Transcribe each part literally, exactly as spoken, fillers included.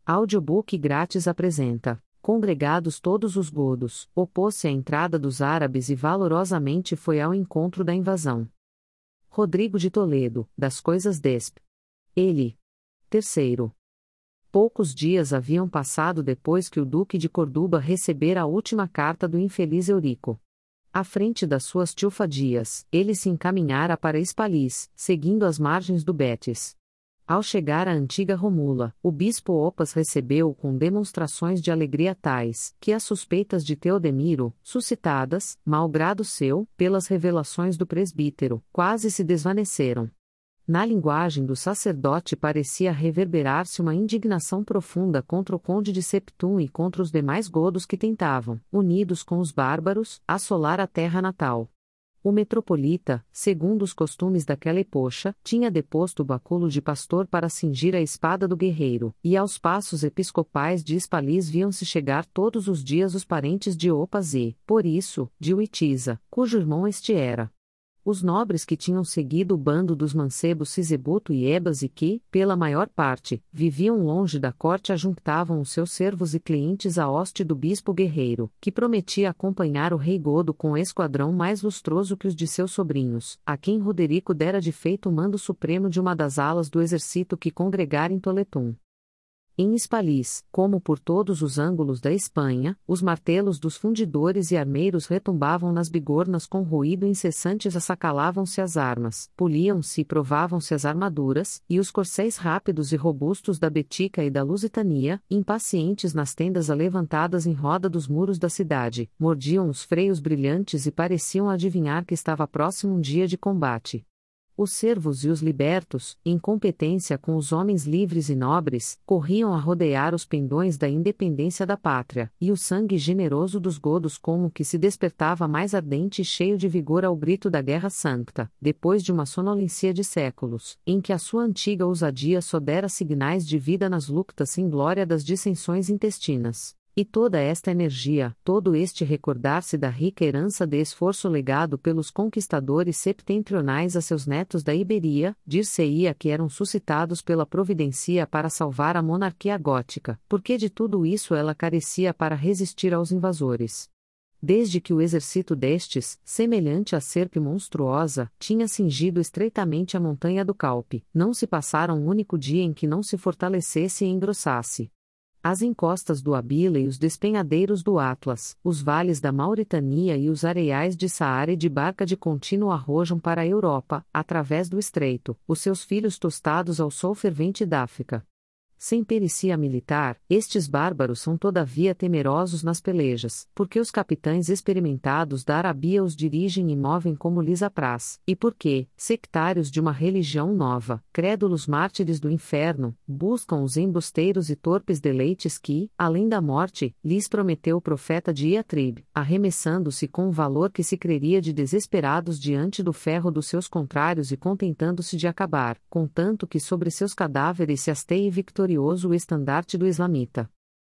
Audiobook grátis apresenta. Congregados todos os godos, opôs-se à entrada dos árabes e valorosamente foi ao encontro da invasão. Rodrigo de Toledo, das Coisas desp. Ele. Terceiro. Poucos dias haviam passado depois que o Duque de Corduba recebera a última carta do infeliz Eurico. À frente das suas tilfadias, ele se encaminhara para Espalis, seguindo as margens do Betis. Ao chegar à antiga Romula, o bispo Opas recebeu-o com demonstrações de alegria tais, que as suspeitas de Teodemiro, suscitadas, malgrado seu, pelas revelações do presbítero, quase se desvaneceram. Na linguagem do sacerdote parecia reverberar-se uma indignação profunda contra o conde de Septum e contra os demais godos que tentavam, unidos com os bárbaros, assolar a terra natal. O metropolita, segundo os costumes daquela epocha, tinha deposto o báculo de pastor para cingir a espada do guerreiro, e aos passos episcopais de Espalis viam-se chegar todos os dias os parentes de Opas e, por isso, de Uitiza, cujo irmão este era. Os nobres que tinham seguido o bando dos mancebos Sisebuto e Ebas e que, pela maior parte, viviam longe da corte ajuntavam os seus servos e clientes à hoste do bispo guerreiro, que prometia acompanhar o rei Godo com esquadrão mais lustroso que os de seus sobrinhos, a quem Roderico dera de feito o mando supremo de uma das alas do exército que congregara em Toletum. Em Espalis, como por todos os ângulos da Espanha, os martelos dos fundidores e armeiros retumbavam nas bigornas com ruído incessante, assacalavam-se as armas, poliam-se e provavam-se as armaduras, e os corcéis rápidos e robustos da Betica e da Lusitania, impacientes nas tendas alevantadas em roda dos muros da cidade, mordiam os freios brilhantes e pareciam adivinhar que estava próximo um dia de combate. Os servos e os libertos, em competência com os homens livres e nobres, corriam a rodear os pendões da independência da pátria, e o sangue generoso dos godos como que se despertava mais ardente e cheio de vigor ao grito da Guerra Sancta, depois de uma sonolência de séculos, em que a sua antiga ousadia só dera signais de vida nas lutas sem glória das dissensões intestinas. E toda esta energia, todo este recordar-se da rica herança de esforço legado pelos conquistadores septentrionais a seus netos da Iberia, dir-se-ia que eram suscitados pela providencia para salvar a monarquia gótica, porque de tudo isso ela carecia para resistir aos invasores. Desde que o exército destes, semelhante à serpe monstruosa, tinha cingido estreitamente a montanha do Calpe, não se passara um único dia em que não se fortalecesse e engrossasse. As encostas do Abila e os despenhadeiros do Atlas, os vales da Mauritania e os areiais de Saara e de barca de contínuo arrojam para a Europa, através do estreito, os seus filhos tostados ao sol fervente da África. Sem perícia militar, estes bárbaros são todavia temerosos nas pelejas, porque os capitães experimentados da Arabia os dirigem e movem como lhes apraz, e porque, sectários de uma religião nova, crédulos mártires do inferno, buscam os embusteiros e torpes deleites que, além da morte, lhes prometeu o profeta de Iatrib, arremessando-se com um valor que se creria de desesperados diante do ferro dos seus contrários e contentando-se de acabar, contanto que sobre seus cadáveres se hasteie vitorioso o estandarte do islamita.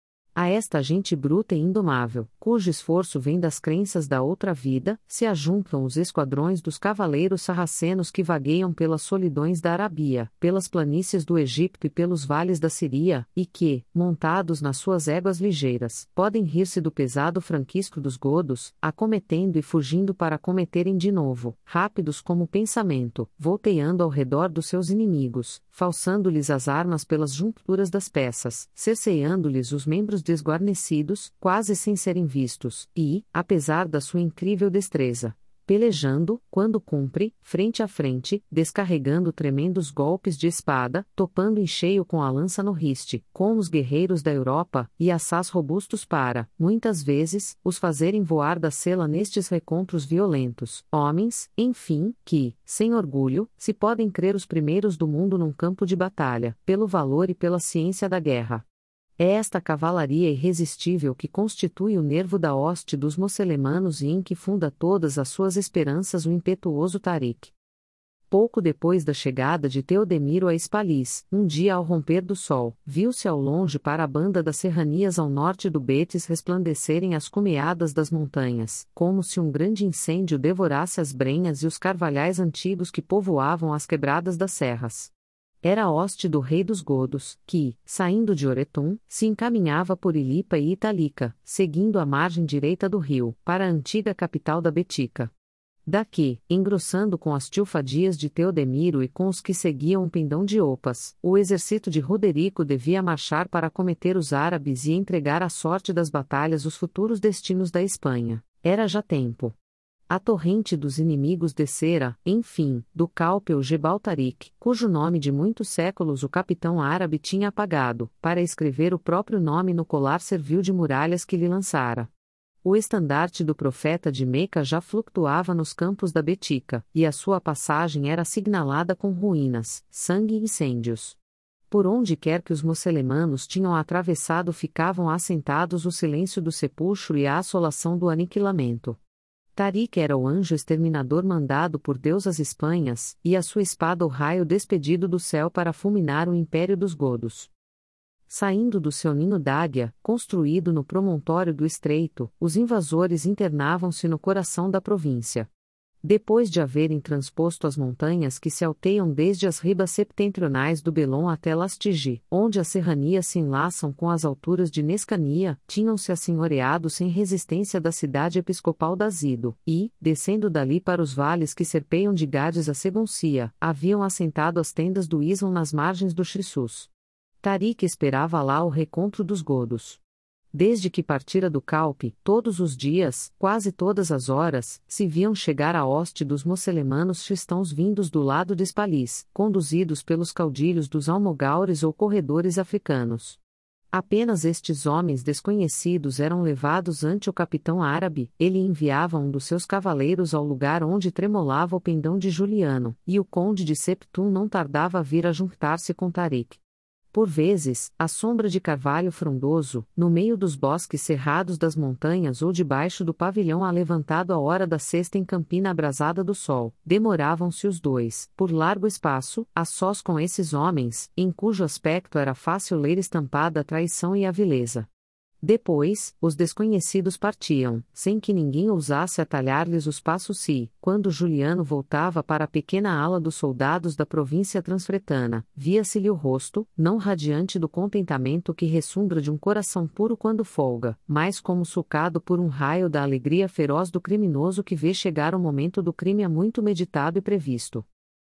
A esta gente bruta e indomável, cujo esforço vem das crenças da outra vida, se ajuntam os esquadrões dos cavaleiros sarracenos que vagueiam pelas solidões da Arabia, pelas planícies do Egito e pelos vales da Síria, e que, montados nas suas éguas ligeiras, podem rir-se do pesado franquisco dos godos, acometendo e fugindo para cometerem de novo, rápidos como o pensamento, volteando ao redor dos seus inimigos, falsando-lhes as armas pelas junturas das peças, cerceando-lhes os membros desguarnecidos, quase sem serem vistos, e, apesar da sua incrível destreza, pelejando, quando cumpre, frente a frente, descarregando tremendos golpes de espada, topando em cheio com a lança no riste, com os guerreiros da Europa, e assaz robustos para, muitas vezes, os fazerem voar da sela nestes recontros violentos, homens, enfim, que, sem orgulho, se podem crer os primeiros do mundo num campo de batalha, pelo valor e pela ciência da guerra. É esta cavalaria irresistível que constitui o nervo da hoste dos mosselemanos e em que funda todas as suas esperanças o impetuoso Tarik. Pouco depois da chegada de Teodemiro a Espalis, um dia ao romper do sol, viu-se ao longe para a banda das serranias ao norte do Betis resplandecerem as cumeadas das montanhas, como se um grande incêndio devorasse as brenhas e os carvalhais antigos que povoavam as quebradas das serras. Era a hoste do rei dos godos, que, saindo de Oretum, se encaminhava por Ilipa e Italica, seguindo a margem direita do rio, para a antiga capital da Betica. Daqui, engrossando com as tilfadias de Teodemiro e com os que seguiam o pendão de Opas, o exército de Roderico devia marchar para acometer os árabes e entregar à sorte das batalhas os futuros destinos da Espanha. Era já tempo. A torrente dos inimigos descera, enfim, do Cálpeu Gebal Tarik, cujo nome de muitos séculos o capitão árabe tinha apagado, para escrever o próprio nome no colar servil de muralhas que lhe lançara. O estandarte do profeta de Meca já flutuava nos campos da Betica, e a sua passagem era signalada com ruínas, sangue e incêndios. Por onde quer que os muçulmanos tinham atravessado ficavam assentados o silêncio do sepulcro e a assolação do aniquilamento. Tarik era o anjo exterminador mandado por Deus às Espanhas, e a sua espada o raio despedido do céu para fulminar o império dos godos. Saindo do seu ninho d'águia, construído no promontório do estreito, os invasores internavam-se no coração da província. Depois de haverem transposto as montanhas que se alteiam desde as ribas septentrionais do Belon até Lastigi, onde as serranias se enlaçam com as alturas de Nescania, tinham-se assenhoreado sem resistência da cidade episcopal d'Azido, e, descendo dali para os vales que serpeiam de Gades a Segoncia, haviam assentado as tendas do Islão nas margens do Xissus. Tarik esperava lá o recontro dos godos. Desde que partira do Calpe, todos os dias, quase todas as horas, se viam chegar a hoste dos muçulmanos cristãos vindos do lado de Espalis, conduzidos pelos caudilhos dos almogaures ou corredores africanos. Apenas estes homens desconhecidos eram levados ante o capitão árabe, ele enviava um dos seus cavaleiros ao lugar onde tremolava o pendão de Juliano, e o conde de Septum não tardava a vir a juntar-se com Tarik. Por vezes, à sombra de carvalho frondoso, no meio dos bosques cerrados das montanhas ou debaixo do pavilhão alevantado à hora da sesta em campina abrasada do sol, demoravam-se os dois, por largo espaço, a sós com esses homens, em cujo aspecto era fácil ler estampada a traição e a vileza. Depois, os desconhecidos partiam, sem que ninguém ousasse atalhar-lhes os passos se, quando Juliano voltava para a pequena ala dos soldados da província transfretana, via-se-lhe o rosto, não radiante do contentamento que ressumbra de um coração puro quando folga, mas como sulcado por um raio da alegria feroz do criminoso que vê chegar o momento do crime há muito meditado e previsto.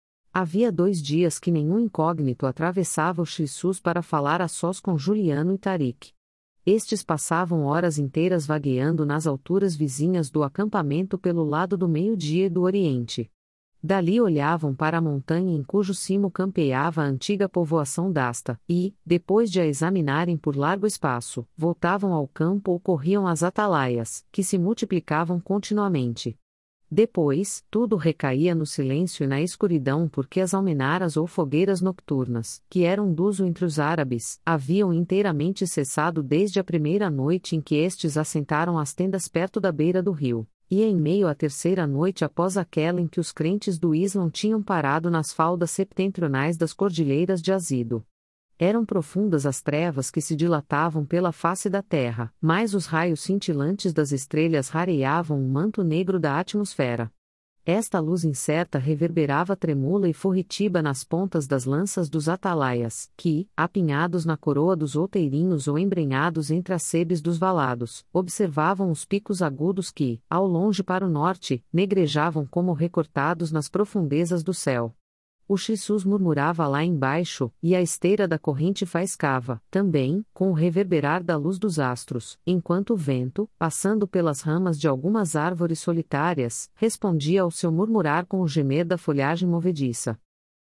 Havia dois dias que nenhum incógnito atravessava o Xissus para falar a sós com Juliano e Tarik. Estes passavam horas inteiras vagueando nas alturas vizinhas do acampamento pelo lado do meio-dia e do oriente. Dali olhavam para a montanha em cujo cimo campeava a antiga povoação d'Asta, e, depois de a examinarem por largo espaço, voltavam ao campo ou corriam às atalaias, que se multiplicavam continuamente. Depois, tudo recaía no silêncio e na escuridão porque as almenaras ou fogueiras nocturnas, que eram d'uso entre os árabes, haviam inteiramente cessado desde a primeira noite em que estes assentaram as tendas perto da beira do rio, e em meio à terceira noite após aquela em que os crentes do Islão tinham parado nas faldas septentrionais das cordilheiras de Azido. Eram profundas as trevas que se dilatavam pela face da terra, mas os raios cintilantes das estrelas rareavam o manto negro da atmosfera. Esta luz incerta reverberava tremula e furtiba nas pontas das lanças dos atalaias, que, apinhados na coroa dos outeirinhos ou embrenhados entre as sebes dos valados, observavam os picos agudos que, ao longe para o norte, negrejavam como recortados nas profundezas do céu. O Xissus murmurava lá embaixo, e a esteira da corrente faiscava, também, com o reverberar da luz dos astros, enquanto o vento, passando pelas ramas de algumas árvores solitárias, respondia ao seu murmurar com o gemer da folhagem movediça.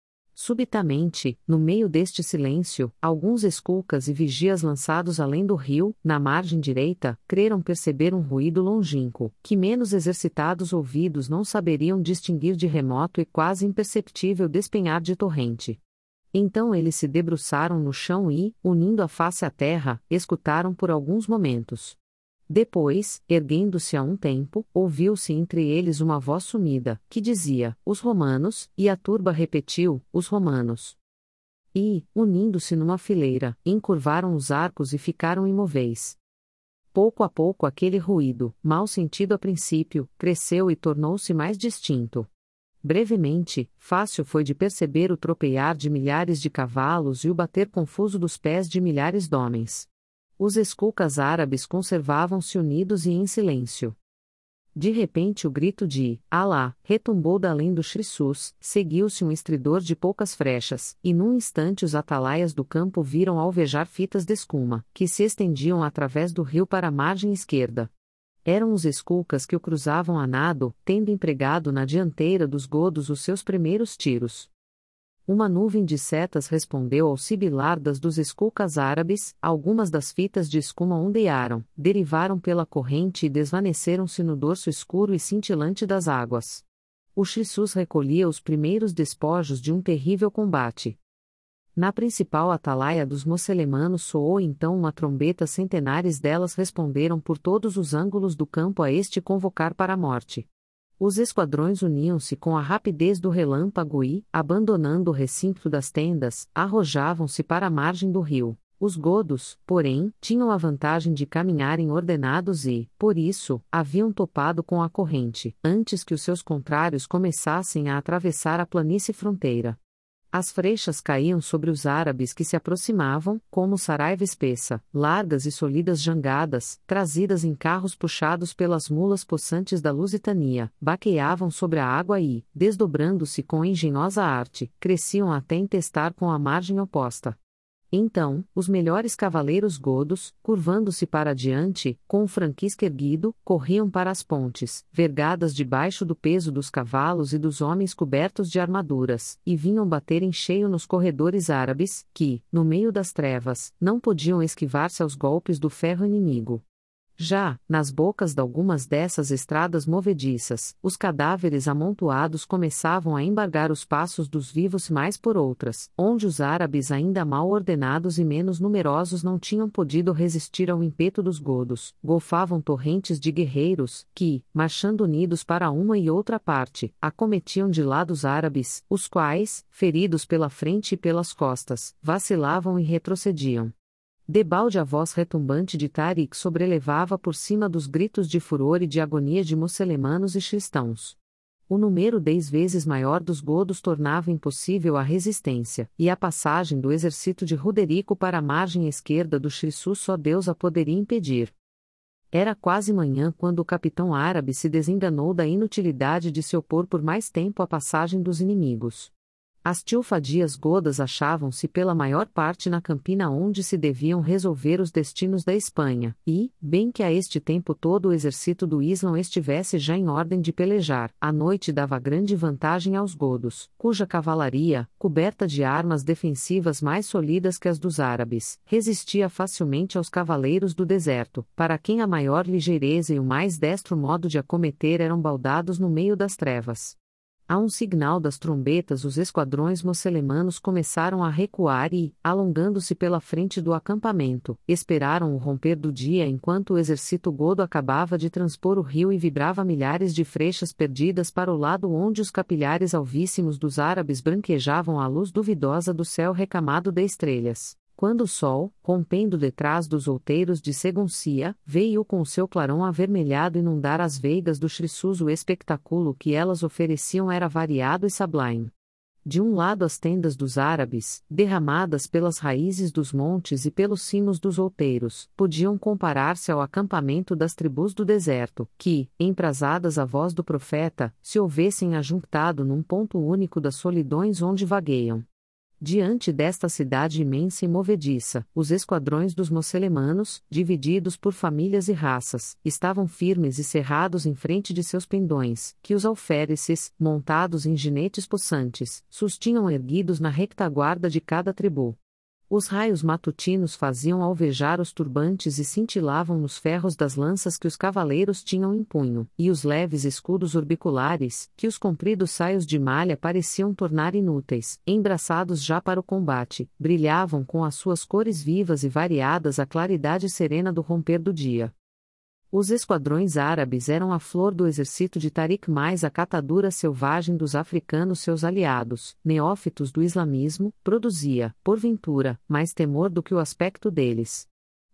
Subitamente, no meio deste silêncio, alguns esculcas e vigias lançados além do rio, na margem direita, creram perceber um ruído longínquo, que menos exercitados ouvidos não saberiam distinguir de remoto e quase imperceptível despenhar de torrente. Então eles se debruçaram no chão e, unindo a face à terra, escutaram por alguns momentos. Depois, erguendo-se a um tempo, ouviu-se entre eles uma voz sumida, que dizia, os romanos, e a turba repetiu, os romanos. E, unindo-se numa fileira, encurvaram os arcos e ficaram imóveis. Pouco a pouco aquele ruído, mal sentido a princípio, cresceu e tornou-se mais distinto. Brevemente, fácil foi de perceber o tropear de milhares de cavalos e o bater confuso dos pés de milhares de homens. Os esculcas árabes conservavam-se unidos e em silêncio. De repente o grito de Alá retumbou da além do Chrissus, seguiu-se um estridor de poucas frechas, e num instante os atalaias do campo viram alvejar fitas de escuma, que se estendiam através do rio para a margem esquerda. Eram os esculcas que o cruzavam a nado, tendo empregado na dianteira dos godos os seus primeiros tiros. Uma nuvem de setas respondeu ao sibilar das dos esculcas árabes, algumas das fitas de escuma ondearam, derivaram pela corrente e desvaneceram-se no dorso escuro e cintilante das águas. O Chrissus recolhia os primeiros despojos de um terrível combate. Na principal atalaia dos mosselemanos soou então uma trombeta, centenares delas responderam por todos os ângulos do campo a este convocar para a morte. Os esquadrões uniam-se com a rapidez do relâmpago e, abandonando o recinto das tendas, arrojavam-se para a margem do rio. Os godos, porém, tinham a vantagem de caminharem ordenados e, por isso, haviam topado com a corrente, antes que os seus contrários começassem a atravessar a planície fronteira. As frechas caíam sobre os árabes que se aproximavam, como saraiva espessa, largas e sólidas jangadas, trazidas em carros puxados pelas mulas possantes da Lusitania, baqueavam sobre a água e, desdobrando-se com engenhosa arte, cresciam até entestar com a margem oposta. Então, os melhores cavaleiros godos, curvando-se para adiante, com o franquisco erguido, corriam para as pontes, vergadas debaixo do peso dos cavalos e dos homens cobertos de armaduras, e vinham bater em cheio nos corredores árabes, que, no meio das trevas, não podiam esquivar-se aos golpes do ferro inimigo. Já, nas bocas de algumas dessas estradas movediças, os cadáveres amontoados começavam a embargar os passos dos vivos mais por outras, onde os árabes ainda mal ordenados e menos numerosos não tinham podido resistir ao ímpeto dos godos, golfavam torrentes de guerreiros, que, marchando unidos para uma e outra parte, acometiam de lado os árabes, os quais, feridos pela frente e pelas costas, vacilavam e retrocediam. Debalde a voz retumbante de Tariq sobrelevava por cima dos gritos de furor e de agonia de muçulmanos e cristãos. O número dez vezes maior dos godos tornava impossível a resistência, e a passagem do exército de Roderico para a margem esquerda do Chrissus só Deus a poderia impedir. Era quase manhã quando o capitão árabe se desenganou da inutilidade de se opor por mais tempo à passagem dos inimigos. As tilfadias godas achavam-se pela maior parte na campina onde se deviam resolver os destinos da Espanha, e, bem que a este tempo todo o exército do Islão estivesse já em ordem de pelejar, a noite dava grande vantagem aos godos, cuja cavalaria, coberta de armas defensivas mais sólidas que as dos árabes, resistia facilmente aos cavaleiros do deserto, para quem a maior ligeireza e o mais destro modo de acometer eram baldados no meio das trevas. A um signal das trombetas os esquadrões muçulmanos começaram a recuar e, alongando-se pela frente do acampamento, esperaram o romper do dia enquanto o exército godo acabava de transpor o rio e vibrava milhares de frechas perdidas para o lado onde os capilares alvíssimos dos árabes branquejavam à luz duvidosa do céu recamado de estrelas. Quando o sol, rompendo detrás dos outeiros de Seguncia, veio com o seu clarão avermelhado inundar as veigas do Chrissus, o espectáculo que elas ofereciam era variado e sublime. De um lado as tendas dos árabes, derramadas pelas raízes dos montes e pelos cimos dos outeiros, podiam comparar-se ao acampamento das tribos do deserto, que, emprazadas à voz do profeta, se houvessem ajuntado num ponto único das solidões onde vagueiam. Diante desta cidade imensa e movediça, os esquadrões dos muçulmanos, divididos por famílias e raças, estavam firmes e cerrados em frente de seus pendões, que os alfereces, montados em jinetes possantes, sustinham erguidos na retaguarda de cada tribo. Os raios matutinos faziam alvejar os turbantes e cintilavam nos ferros das lanças que os cavaleiros tinham em punho, e os leves escudos orbiculares, que os compridos saios de malha pareciam tornar inúteis, embraçados já para o combate, brilhavam com as suas cores vivas e variadas à claridade serena do romper do dia. Os esquadrões árabes eram a flor do exército de Tariq mais a catadura selvagem dos africanos seus aliados, neófitos do islamismo, produzia, porventura, mais temor do que o aspecto deles.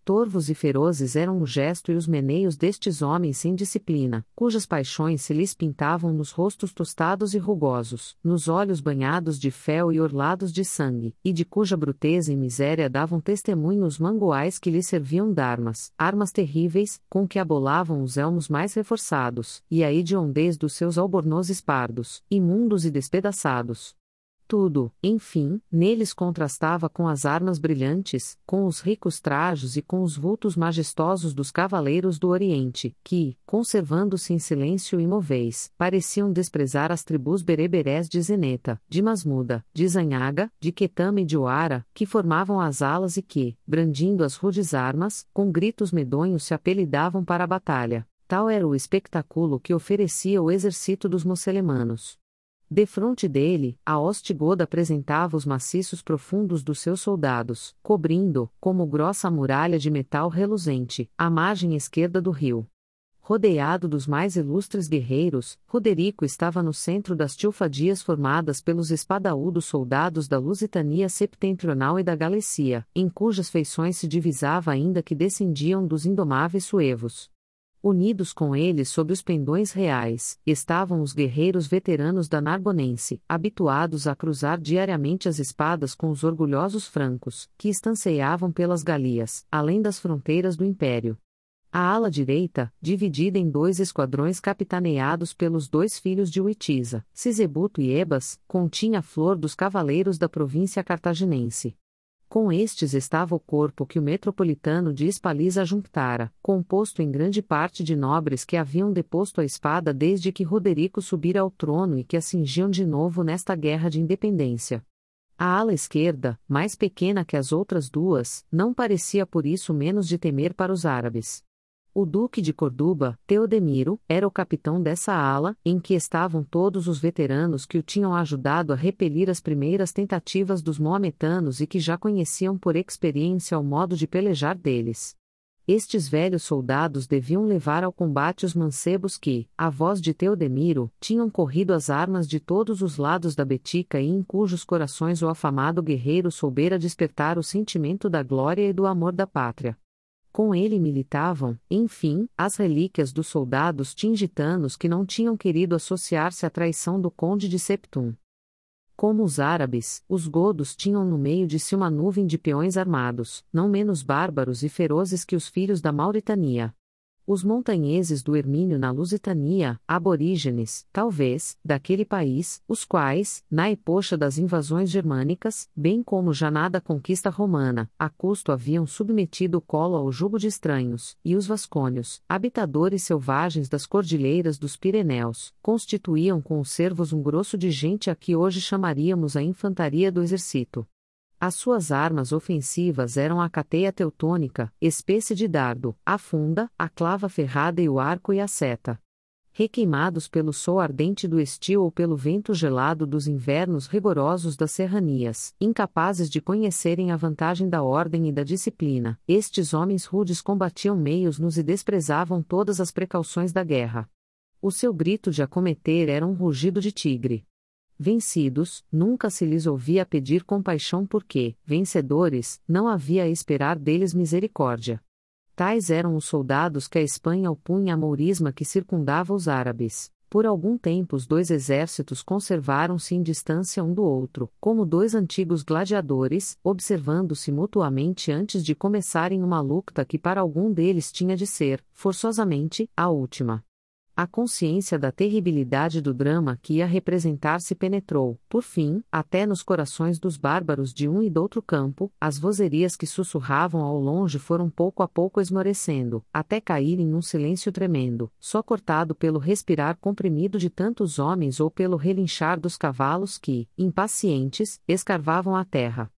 Torvos e ferozes eram o gesto e os meneios destes homens sem disciplina, cujas paixões se lhes pintavam nos rostos tostados e rugosos, nos olhos banhados de fel e orlados de sangue, e de cuja bruteza e miséria davam testemunho os manguais que lhes serviam d'armas, armas terríveis, com que abolavam os elmos mais reforçados, e a hediondez dos seus albornozes pardos, imundos e despedaçados. Tudo, enfim, neles contrastava com as armas brilhantes, com os ricos trajos e com os vultos majestosos dos cavaleiros do Oriente, que, conservando-se em silêncio imóveis, pareciam desprezar as tribos bereberés de Zeneta, de Masmuda, de Zanhaga, de Quetama e de Oara, que formavam as alas e que, brandindo as rudes armas, com gritos medonhos se apelidavam para a batalha. Tal era o espectáculo que oferecia o exército dos muçulmanos. Defronte dele, a hoste goda apresentava os maciços profundos dos seus soldados, cobrindo, como grossa muralha de metal reluzente, a margem esquerda do rio. Rodeado dos mais ilustres guerreiros, Roderico estava no centro das tilfadias formadas pelos espadaúdos soldados da Lusitania septentrional e da Galicia, em cujas feições se divisava ainda que descendiam dos indomáveis suevos. Unidos com eles sob os pendões reais, estavam os guerreiros veteranos da Narbonense, habituados a cruzar diariamente as espadas com os orgulhosos francos, que estanceiavam pelas Galias, além das fronteiras do Império. A ala direita, dividida em dois esquadrões capitaneados pelos dois filhos de Witiza, Sisebuto e Ebas, continha a flor dos cavaleiros da província cartaginense. Com estes estava o corpo que o metropolitano de Hispaliza juntara, composto em grande parte de nobres que haviam deposto a espada desde que Roderico subira ao trono e que a cingiam de novo nesta guerra de independência. A ala esquerda, mais pequena que as outras duas, não parecia por isso menos de temer para os árabes. O duque de Corduba, Teodemiro, era o capitão dessa ala, em que estavam todos os veteranos que o tinham ajudado a repelir as primeiras tentativas dos moametanos e que já conheciam por experiência o modo de pelejar deles. Estes velhos soldados deviam levar ao combate os mancebos que, à voz de Teodemiro, tinham corrido as armas de todos os lados da Betica e em cujos corações o afamado guerreiro soubera despertar o sentimento da glória e do amor da pátria. Com ele militavam, enfim, as relíquias dos soldados tingitanos que não tinham querido associar-se à traição do conde de Septum. Como os árabes, os godos tinham no meio de si uma nuvem de peões armados, não menos bárbaros e ferozes que os filhos da Mauritania. Os montanheses do Hermínio na Lusitania, aborígenes, talvez, daquele país, os quais, na epocha das invasões germânicas, bem como já na da conquista romana, a custo haviam submetido o colo ao jugo de estranhos, e os vascônios, habitadores selvagens das cordilheiras dos Pirineus, constituíam com os servos um grosso de gente a que hoje chamaríamos a infantaria do exército. As suas armas ofensivas eram a cateia teutônica, espécie de dardo, a funda, a clava ferrada e o arco e a seta. Requeimados pelo sol ardente do estio ou pelo vento gelado dos invernos rigorosos das serranias, incapazes de conhecerem a vantagem da ordem e da disciplina, estes homens rudes combatiam meios nus e desprezavam todas as precauções da guerra. O seu grito de acometer era um rugido de tigre. Vencidos, nunca se lhes ouvia pedir compaixão porque, vencedores, não havia a esperar deles misericórdia. Tais eram os soldados que a Espanha opunha à mourisma que circundava os árabes. Por algum tempo os dois exércitos conservaram-se em distância um do outro, como dois antigos gladiadores, observando-se mutuamente antes de começarem uma luta que para algum deles tinha de ser, forçosamente, a última. A consciência da terribilidade do drama que ia representar-se penetrou, por fim, até nos corações dos bárbaros de um e do outro campo, as vozerias que sussurravam ao longe foram pouco a pouco esmorecendo, até caírem num silêncio tremendo, só cortado pelo respirar comprimido de tantos homens ou pelo relinchar dos cavalos que, impacientes, escarvavam a terra.